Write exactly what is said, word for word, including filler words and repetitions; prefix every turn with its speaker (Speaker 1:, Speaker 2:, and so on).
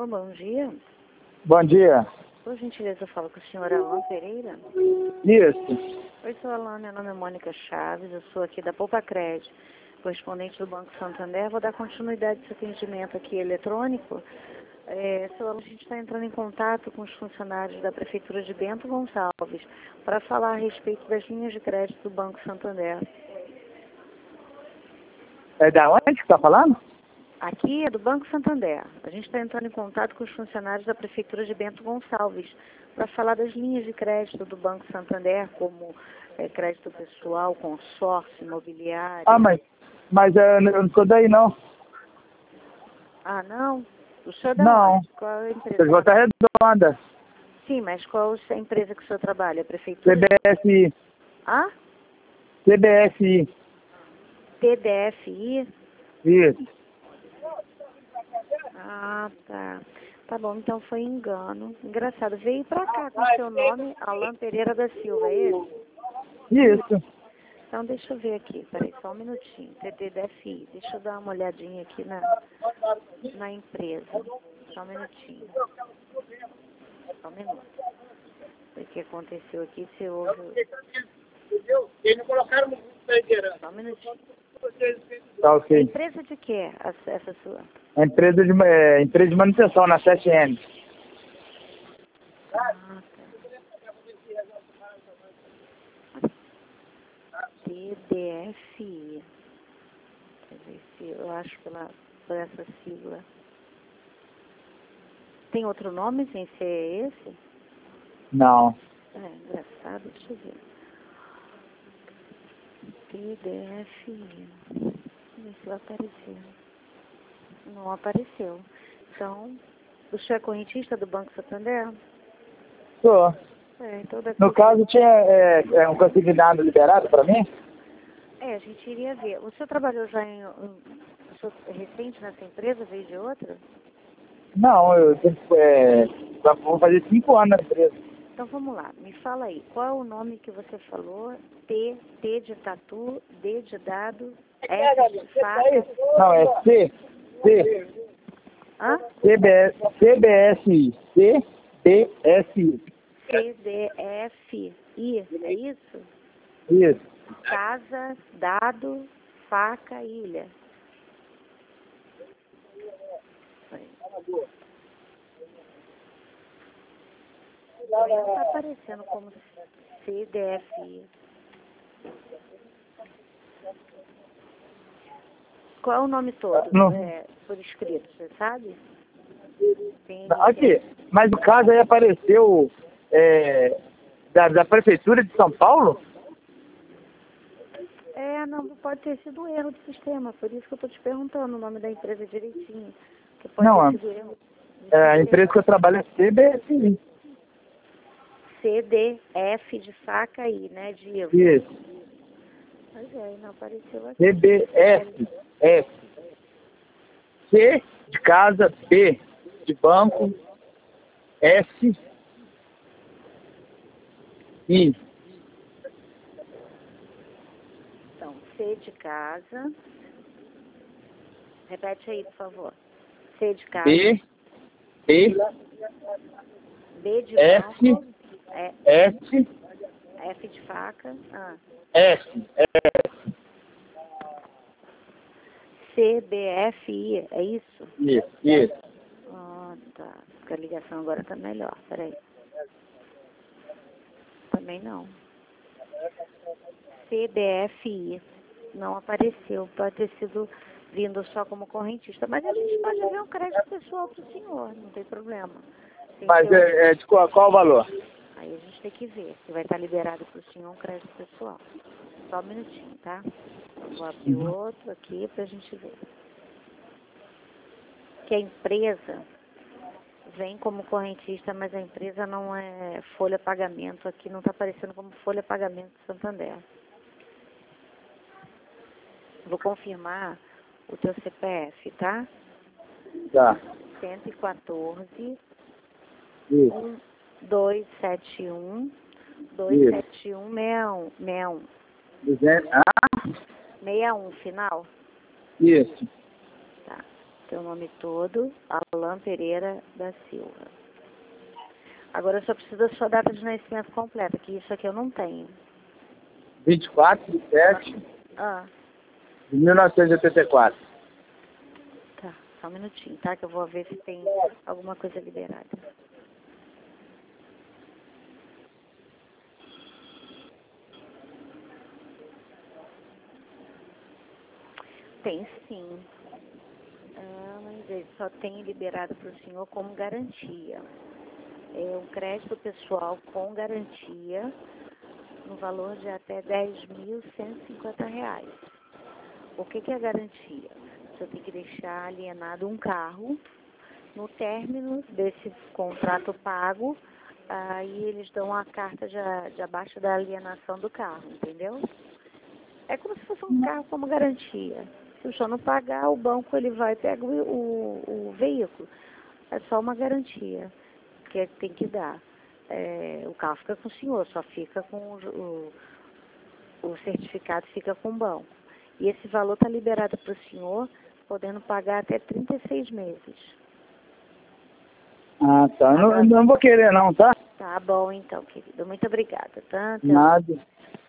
Speaker 1: bom dia.
Speaker 2: Bom dia.
Speaker 1: Por gentileza, eu falo com o senhor Alan Pereira.
Speaker 2: Isso.
Speaker 1: Oi, seu Alan, meu nome é Mônica Chaves, eu sou aqui da Poupa Crédito, correspondente do Banco Santander. Vou dar continuidade a esse atendimento aqui eletrônico. É, seu Alan, a gente está entrando em contato com os funcionários da Prefeitura de Bento Gonçalves para falar a respeito das linhas de crédito do Banco Santander.
Speaker 2: É da onde que está falando?
Speaker 1: Aqui é do Banco Santander. A gente está entrando em contato com os funcionários da Prefeitura de Bento Gonçalves para falar das linhas de crédito do Banco Santander, como é, crédito pessoal, consórcio, imobiliário.
Speaker 2: Ah, mas, mas é, eu não sou daí, não.
Speaker 1: Ah, não? O senhor é da
Speaker 2: Não.
Speaker 1: onde? Qual é a empresa?
Speaker 2: Eu vou estar redonda.
Speaker 1: Sim, mas qual é a empresa que o senhor trabalha? A Prefeitura?
Speaker 2: C B S I.
Speaker 1: Ah?
Speaker 2: C B S I.
Speaker 1: T D F I?
Speaker 2: Isso.
Speaker 1: Ah, tá. Tá bom, então foi engano. Engraçado. Veio pra cá com o seu nome, Alan Pereira da Silva, é esse?
Speaker 2: Isso.
Speaker 1: Então deixa eu ver aqui, peraí, só um minutinho. T D F I. Deixa eu dar uma olhadinha aqui na, na empresa. Só um minutinho. Só um minuto. O que aconteceu aqui, se houve...
Speaker 3: Eles não colocaram no grupo da liderança.
Speaker 1: Só um minutinho.
Speaker 2: Tá ok.
Speaker 1: Empresa de quê, essa, essa sua?
Speaker 2: É empresa de, é, empresa de manutenção na sete N.
Speaker 1: Ah, tá. T D F I. Quer ver se eu acho pela, por essa sigla. Tem outro nome sem ser esse?
Speaker 2: Não.
Speaker 1: É, engraçado, deixa eu ver. T D F I. Vamos ver se vai aparecer. Não apareceu. Então, o senhor é correntista do Banco Santander?
Speaker 2: Sou.
Speaker 1: É, então daqui...
Speaker 2: No caso, tinha é, é, um consignado liberado para mim?
Speaker 1: É, a gente iria ver. O senhor trabalhou já em... em o senhor é recente nessa empresa, veio de outra?
Speaker 2: Não, eu tenho, é, vou fazer cinco anos na empresa.
Speaker 1: Então vamos lá, me fala aí, qual é o nome que você falou? T, T de tatu, D de dado, F de faca.
Speaker 2: Não, é C. C.
Speaker 1: Hã?
Speaker 2: C B S, C B S I. C B S I.
Speaker 1: C, D, F, I, é isso?
Speaker 2: Isso.
Speaker 1: Casa, dado, faca, ilha. Também não está aparecendo como C, D, F, I. Qual é o nome todo?
Speaker 2: Não.
Speaker 1: É, por escrito, você sabe? Tem,
Speaker 2: Aqui, mas o caso aí apareceu é, da, da Prefeitura de São Paulo?
Speaker 1: É, não, pode ter sido um erro do sistema, por isso que eu estou te perguntando o nome da empresa direitinho. Que pode
Speaker 2: Não,
Speaker 1: ter sido erro do
Speaker 2: é, a
Speaker 1: sistema.
Speaker 2: empresa que eu trabalho é C B S I.
Speaker 1: C, D, F de faca I, né, de Ivo?
Speaker 2: Isso.
Speaker 1: Pois é, não apareceu aqui.
Speaker 2: C B S. F. C de casa, B de banco, S, I.
Speaker 1: Então, C de casa. Repete aí, por favor. C de casa.
Speaker 2: B, B,
Speaker 1: B de
Speaker 2: S,
Speaker 1: banco. É,
Speaker 2: S,
Speaker 1: F de faca. Ah.
Speaker 2: S, S.
Speaker 1: C, B, F, I, é isso?
Speaker 2: Isso, isso.
Speaker 1: Ah, tá. A ligação agora tá melhor. Peraí. Também não. C, D, F, I. Não apareceu. Pode ter sido vindo só como correntista. Mas a gente pode ver um crédito pessoal para o senhor. Não tem problema. Tem
Speaker 2: Mas
Speaker 1: que ter um-
Speaker 2: é, é de qual, qual o valor?
Speaker 1: Aí a gente tem que ver se vai estar liberado para o senhor um crédito pessoal. Só um minutinho, tá? Vou abrir
Speaker 2: Uhum.
Speaker 1: outro aqui para a gente ver. Que a empresa vem como correntista, mas a empresa não é folha pagamento. Aqui não está aparecendo como folha pagamento Santander. Vou confirmar o teu C P F, tá?
Speaker 2: Tá.
Speaker 1: cento e quatorze,
Speaker 2: Isso.
Speaker 1: dois sete um, dois sete um, seis um, seis um.
Speaker 2: duzentos. Ah,
Speaker 1: seis um, final?
Speaker 2: isso.
Speaker 1: Tá. Teu seu nome todo, Alain Pereira da Silva. Agora eu só preciso da sua data de nascimento completa, que isso aqui eu não tenho.
Speaker 2: vinte e quatro de sete
Speaker 1: Ah,
Speaker 2: de mil novecentos e oitenta e quatro.
Speaker 1: tá. Só um minutinho, tá? Que eu vou ver se tem alguma coisa liberada. Tem sim. Ah, mas ele só tem liberado para o senhor como garantia. É um crédito pessoal com garantia no valor de até dez mil cento e cinquenta reais. O que, que é garantia? Você tem que deixar alienado um carro. No término desse contrato pago, aí eles dão a carta de, de abaixo da alienação do carro, entendeu? É como se fosse um carro como garantia. Se o senhor não pagar, o banco ele vai e pega o, o, o veículo. É só uma garantia que tem que dar. É, o carro fica com o senhor, só fica com o, o, o certificado, fica com o banco. E esse valor está liberado para o senhor, podendo pagar até trinta e seis meses.
Speaker 2: Ah, tá. Eu não, eu não vou querer não, tá?
Speaker 1: Tá bom então, querido. Muito obrigada, tá?
Speaker 2: Nada.